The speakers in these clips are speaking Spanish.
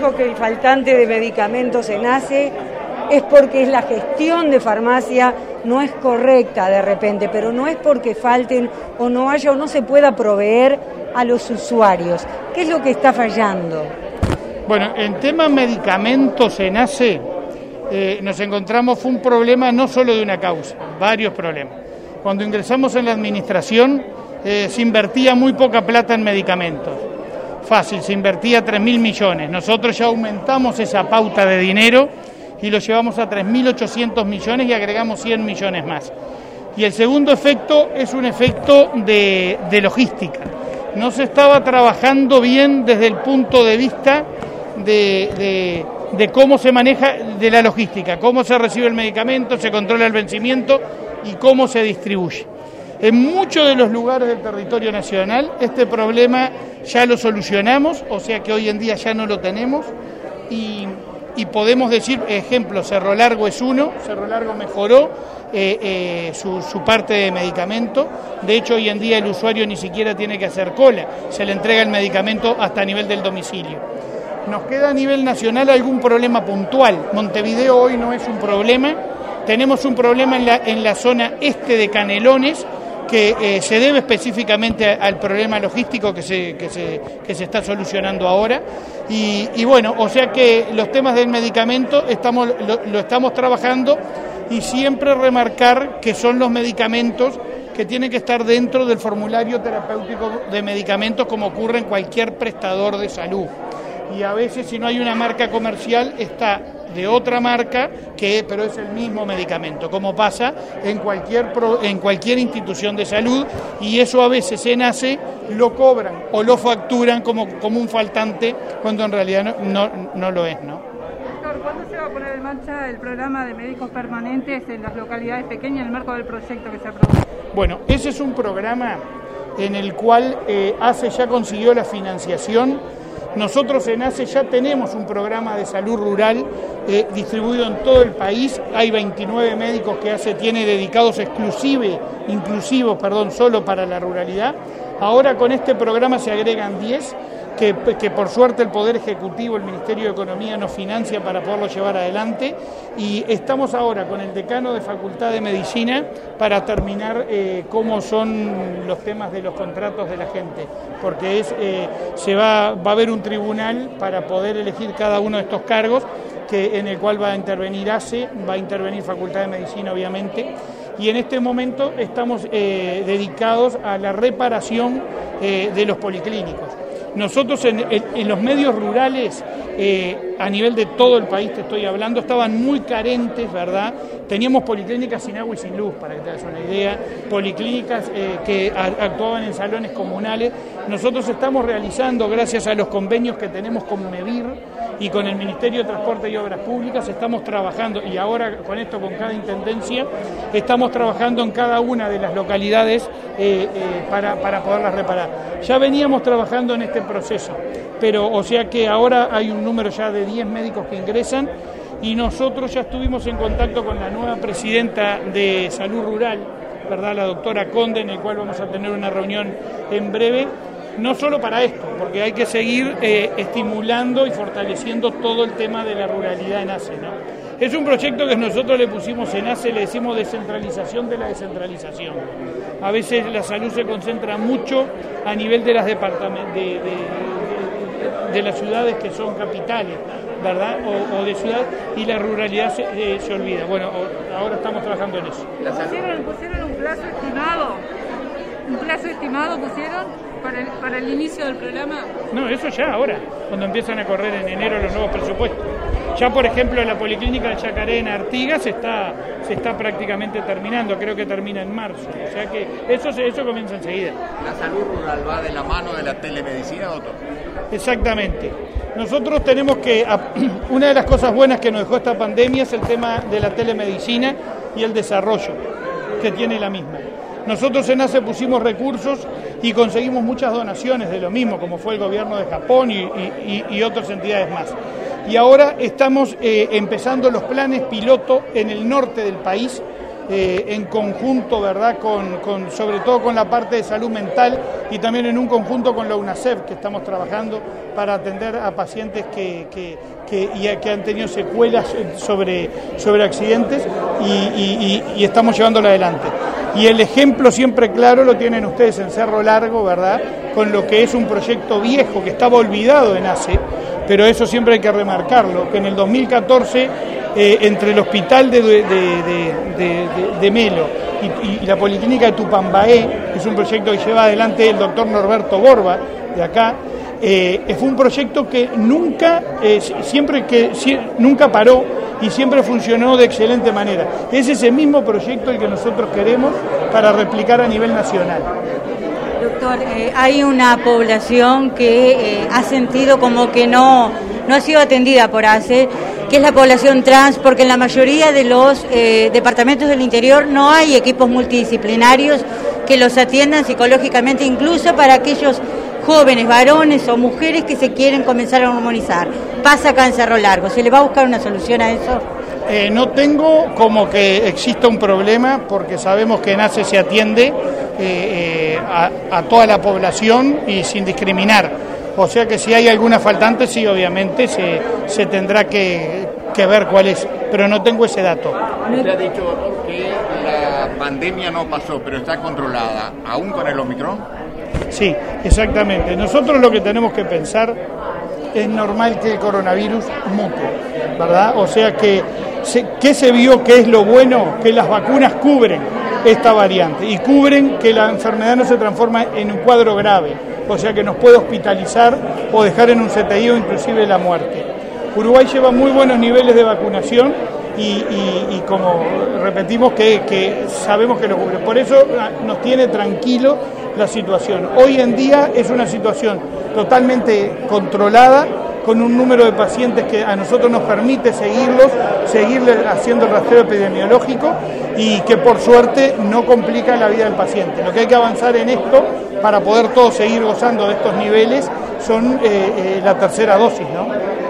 dijo que el faltante de medicamentos en ACE es porque es la gestión de farmacia no es correcta de repente, pero no es porque falten o no haya o no se pueda proveer a los usuarios. ¿Qué es lo que está fallando? Bueno, en tema medicamentos en ACE nos encontramos, fue un problema no solo de una causa, varios problemas. Cuando ingresamos en la administración se invertía muy poca plata en medicamentos. Fácil, se invertía 3.000 millones. Nosotros ya aumentamos esa pauta de dinero y lo llevamos a 3.800 millones y agregamos 100 millones más. Y el segundo efecto es un efecto de logística. No se estaba trabajando bien desde el punto de vista de cómo se maneja de la logística, cómo se recibe el medicamento, se controla el vencimiento y cómo se distribuye. En muchos de los lugares del territorio nacional este problema ya lo solucionamos, o sea que hoy en día ya no lo tenemos y podemos decir, ejemplo, Cerro Largo es uno, Cerro Largo mejoró su parte de medicamento. De hecho, hoy en día el usuario ni siquiera tiene que hacer cola, se le entrega el medicamento hasta a nivel del domicilio. Nos queda a nivel nacional algún problema puntual. Montevideo hoy no es un problema, tenemos un problema en la zona este de Canelones, que se debe específicamente al problema logístico que se está solucionando ahora. Y bueno, o sea que los temas del medicamento lo estamos trabajando y siempre remarcar que son los medicamentos que tienen que estar dentro del formulario terapéutico de medicamentos como ocurre en cualquier prestador de salud. Y a veces si no hay una marca comercial está de otra marca, pero es el mismo medicamento, como pasa en cualquier institución de salud, y eso a veces en ACE lo cobran o lo facturan como un faltante, cuando en realidad no lo es, ¿no? Doctor, ¿cuándo se va a poner en marcha el programa de médicos permanentes en las localidades pequeñas en el marco del proyecto que se aprobó? Bueno, ese es un programa en el cual ACE ya consiguió la financiación. Nosotros en ACE ya tenemos un programa de salud rural distribuido en todo el país. Hay 29 médicos que ACE tiene dedicados inclusivos, solo para la ruralidad. Ahora con este programa se agregan 10, que por suerte el Poder Ejecutivo, el Ministerio de Economía nos financia para poderlo llevar adelante, y estamos ahora con el decano de Facultad de Medicina para terminar cómo son los temas de los contratos de la gente, porque va a haber un tribunal para poder elegir cada uno de estos cargos, en el cual va a intervenir ACE, va a intervenir Facultad de Medicina obviamente, y en este momento estamos dedicados a la reparación de los policlínicos. Nosotros en los medios rurales, a nivel de todo el país te estoy hablando, estaban muy carentes, ¿verdad? Teníamos policlínicas sin agua y sin luz, para que te hagas una idea, policlínicas que actuaban en salones comunales. Nosotros estamos realizando, gracias a los convenios que tenemos con MEVIR y con el Ministerio de Transporte y Obras Públicas, estamos trabajando, y ahora con esto, con cada intendencia, estamos trabajando en cada una de las localidades para poderlas reparar. Ya veníamos trabajando en este proceso, pero o sea que ahora hay un número ya de 10 médicos que ingresan, y nosotros ya estuvimos en contacto con la nueva presidenta de Salud Rural, ¿verdad?, la doctora Conde, en el cual vamos a tener una reunión en breve, no solo para esto, porque hay que seguir estimulando y fortaleciendo todo el tema de la ruralidad en ACE, ¿no? Es un proyecto que nosotros le pusimos en ACE, le decimos descentralización de la descentralización. A veces la salud se concentra mucho a nivel de las de las ciudades que son capitales, ¿verdad? O de ciudad, y la ruralidad se olvida. Bueno, ahora estamos trabajando en eso. ¿Pusieron un plazo estimado? ¿Un plazo estimado pusieron para el inicio del programa? No, eso ya ahora, cuando empiezan a correr en enero los nuevos presupuestos. Ya, por ejemplo, la Policlínica de Yacaré en Artigas se está prácticamente terminando, creo que termina en marzo. O sea que eso comienza enseguida. ¿La salud rural va de la mano de la telemedicina, doctor? Exactamente. Nosotros tenemos una de las cosas buenas que nos dejó esta pandemia es el tema de la telemedicina y el desarrollo que tiene la misma. Nosotros en ACE pusimos recursos y conseguimos muchas donaciones de lo mismo, como fue el gobierno de Japón y otras entidades más. Y ahora estamos empezando los planes piloto en el norte del país, en conjunto, ¿verdad?, sobre todo con la parte de salud mental y también en un conjunto con la UNACEF, que estamos trabajando para atender a pacientes que han tenido secuelas sobre accidentes y estamos llevándolo adelante. Y el ejemplo siempre claro lo tienen ustedes en Cerro Largo, ¿verdad?, con lo que es un proyecto viejo que estaba olvidado en ACE, pero eso siempre hay que remarcarlo, que en el 2014, entre el hospital de Melo y la Policlínica de Tupambaé, que es un proyecto que lleva adelante el doctor Norberto Borba, de acá, fue un proyecto que nunca paró y siempre funcionó de excelente manera. Es ese mismo proyecto el que nosotros queremos para replicar a nivel nacional. Doctor, hay una población que ha sentido como que no ha sido atendida por ACE, que es la población trans, porque en la mayoría de los departamentos del interior no hay equipos multidisciplinarios que los atiendan psicológicamente, incluso para aquellos jóvenes, varones o mujeres que se quieren comenzar a hormonizar. Pasa acá en Cerro Largo, ¿se le va a buscar una solución a eso? No tengo como que exista un problema, porque sabemos que en ACE se atiende a toda la población y sin discriminar. O sea que si hay alguna faltante, sí, obviamente se tendrá que ver cuál es, pero no tengo ese dato. Usted ha dicho que la pandemia no pasó, pero está controlada, ¿aún con el Omicron? Sí, exactamente. Nosotros lo que tenemos que pensar, es normal que el coronavirus mute, ¿verdad? O sea que, ¿qué se vio que es lo bueno? Que las vacunas cubren esta variante y cubren que la enfermedad no se transforma en un cuadro grave, o sea que nos puede hospitalizar o dejar en un CTI o inclusive la muerte. Uruguay lleva muy buenos niveles de vacunación y como repetimos que sabemos que lo cubre. Por eso nos tiene tranquilo la situación. Hoy en día es una situación totalmente controlada, con un número de pacientes que a nosotros nos permite seguirle haciendo el rastreo epidemiológico y que por suerte no complica la vida del paciente. Lo que hay que avanzar en esto para poder todos seguir gozando de estos niveles son la tercera dosis, ¿no?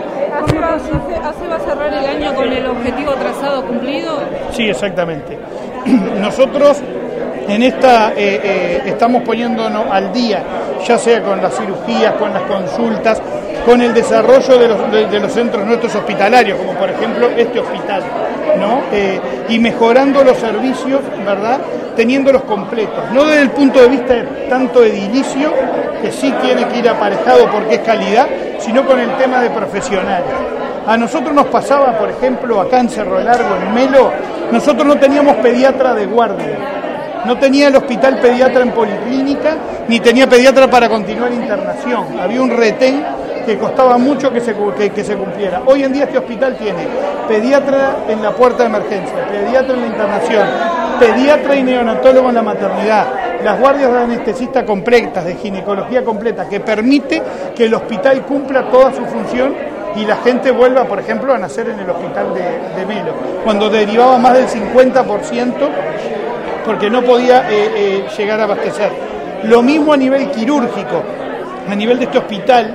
¿ACE va a cerrar el año con el objetivo trazado cumplido? Sí, exactamente. Nosotros en esta estamos poniéndonos al día, ya sea con las cirugías, con las consultas, con el desarrollo de los centros nuestros hospitalarios, como por ejemplo este hospital, ¿no? Y mejorando los servicios, ¿verdad?, teniéndolos completos, no desde el punto de vista de tanto edilicio, que sí tiene que ir aparejado porque es calidad, sino con el tema de profesionales. A nosotros nos pasaba, por ejemplo, acá en Cerro Largo, en Melo, nosotros no teníamos pediatra de guardia, no tenía el hospital pediatra en policlínica, ni tenía pediatra para continuar internación, había un retén que costaba mucho que se cumpliera. Hoy en día este hospital tiene pediatra en la puerta de emergencia, pediatra en la internación, pediatra y neonatólogo en la maternidad, las guardias de anestesista completas, de ginecología completa, que permite que el hospital cumpla toda su función y la gente vuelva, por ejemplo, a nacer en el hospital de Melo, cuando derivaba más del 50% porque no podía llegar a abastecer. Lo mismo a nivel quirúrgico, a nivel de este hospital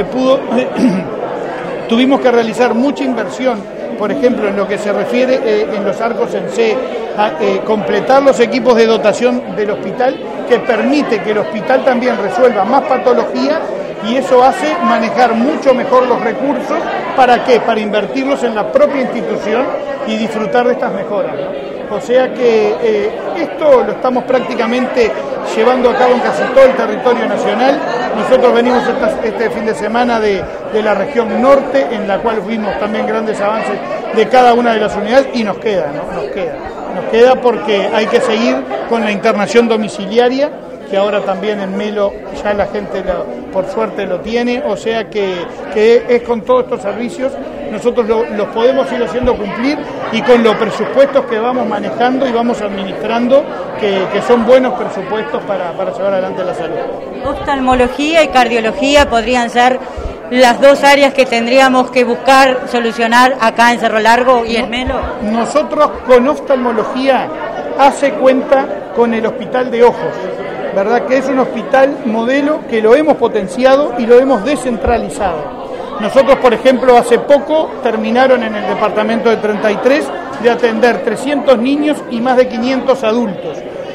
tuvimos que realizar mucha inversión, por ejemplo, en lo que se refiere en los arcos en C, a completar los equipos de dotación del hospital, que permite que el hospital también resuelva más patología, y eso hace manejar mucho mejor los recursos. ¿Para qué? Para invertirlos en la propia institución y disfrutar de estas mejoras, ¿no? O sea que esto lo estamos prácticamente llevando a cabo en casi todo el territorio nacional. Nosotros venimos este fin de semana de la región norte, en la cual vimos también grandes avances de cada una de las unidades, y nos queda, ¿no? Nos queda porque hay que seguir con la internación domiciliaria, que ahora también en Melo ya la gente por suerte lo tiene, o sea que es con todos estos servicios nosotros los podemos ir haciendo cumplir, y con los presupuestos que vamos manejando y vamos administrando, que son buenos presupuestos para llevar adelante la salud. Oftalmología y cardiología podrían ser las dos áreas que tendríamos que buscar solucionar acá en Cerro Largo y en Melo. Nosotros con oftalmología hace cuenta con el Hospital de Ojos, ¿verdad?, que es un hospital modelo que lo hemos potenciado y lo hemos descentralizado. Nosotros, por ejemplo, hace poco terminaron en el departamento de 33 de atender 300 niños y más de 500 adultos.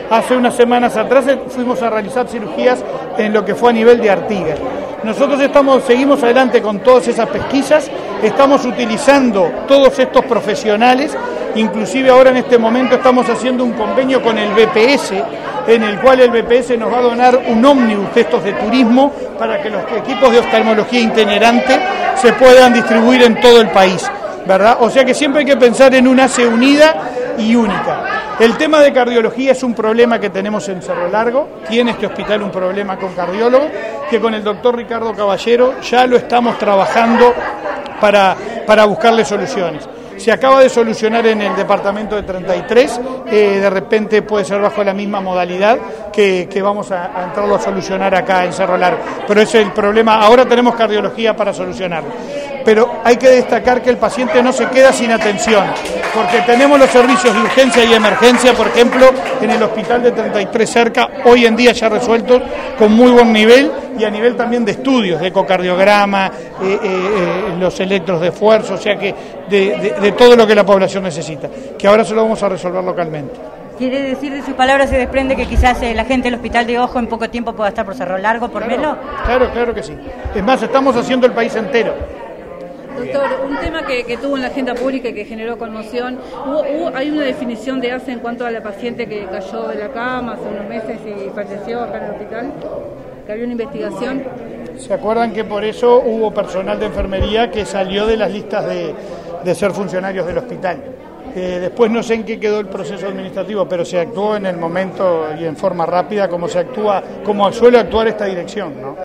Hace unas semanas atrás fuimos a realizar cirugías en lo que fue a nivel de Artigas. Nosotros seguimos adelante con todas esas pesquisas, estamos utilizando todos estos profesionales, inclusive ahora en este momento estamos haciendo un convenio con el BPS, en el cual el BPS nos va a donar un ómnibus de estos de turismo para que los equipos de oftalmología itinerante se puedan distribuir en todo el país, ¿verdad? O sea que siempre hay que pensar en una ACE unida y única. El tema de cardiología es un problema que tenemos en Cerro Largo, tiene este hospital un problema con cardiólogos, que con el doctor Ricardo Caballero ya lo estamos trabajando para buscarle soluciones. Se acaba de solucionar en el departamento de 33, de repente puede ser bajo la misma modalidad que vamos a entrarlo a solucionar acá en Cerro Largo. Pero ese es el problema, ahora tenemos cardiología para solucionarlo. Pero hay que destacar que el paciente no se queda sin atención, porque tenemos los servicios de urgencia y emergencia, por ejemplo, en el hospital de 33 cerca, hoy en día ya resueltos con muy buen nivel y a nivel también de estudios, de ecocardiograma, los electros de esfuerzo, o sea que de todo lo que la población necesita, que ahora se lo vamos a resolver localmente. ¿Quiere decir de sus palabras se desprende que quizás la gente del Hospital de Ojo en poco tiempo pueda estar por Cerro Largo, por Melo? Claro que sí. Es más, estamos haciendo el país entero. Doctor, un tema que tuvo en la agenda pública y que generó conmoción, ¿hay una definición de ACE en cuanto a la paciente que cayó de la cama hace unos meses y falleció acá en el hospital? ¿Que había una investigación? ¿Se acuerdan que por eso hubo personal de enfermería que salió de las listas de ser funcionarios del hospital? Después no sé en qué quedó el proceso administrativo, pero se actuó en el momento y en forma rápida como suele actuar esta dirección, ¿no?